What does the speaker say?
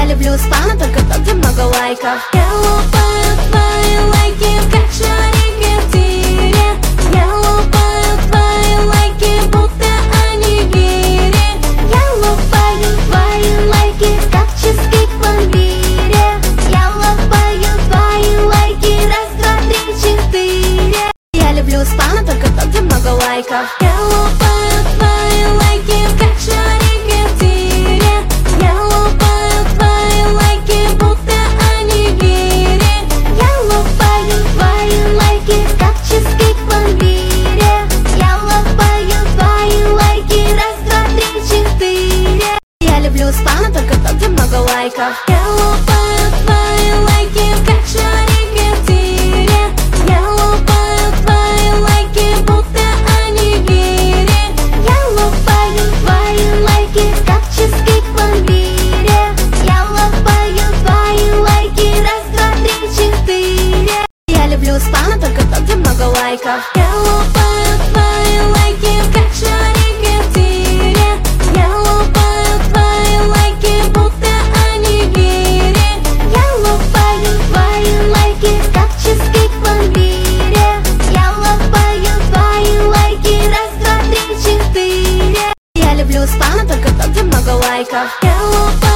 Я люблю спам, только тот, где много лайков. Я лопаю твои лайки, как шарики в тире. Я лопаю твои лайки, будто они в гире. Я лопаю твои лайки, как чизкейк в пломбире. Я лопаю твои лайки, раз, два, три, четыре. Я люблю спам, только тот, где много лайков. Я лопаю твои лайки, как шарики в тире. Я лопаю твои лайки, будто они в гире. Я лопаю твои лайки, как чизкейк в пломбире. Я лопаю твои лайки, раз, два, три, четыре. Я люблю спам, только тот, где много лайков. Я лопаю твои лайки, как шарики в тире. Я лопаю твои лайки, будто они в гире. Я лопаю твои лайки, как чизкейк в пломбире. Я лопаю твои лайки, раз, два, три, четыре. Я люблю спам, только тот, где много лайков. Я лопаю твои лайки, как шарики в тире. Я лопаю твои лайки, будто они в гире. Я лопаю твои лайки, как чизкейк в пломбире. Я лопаю твои лайки, раз, два, три, четыре. Я люблю спам, только тот, где много лайков. Я лопаю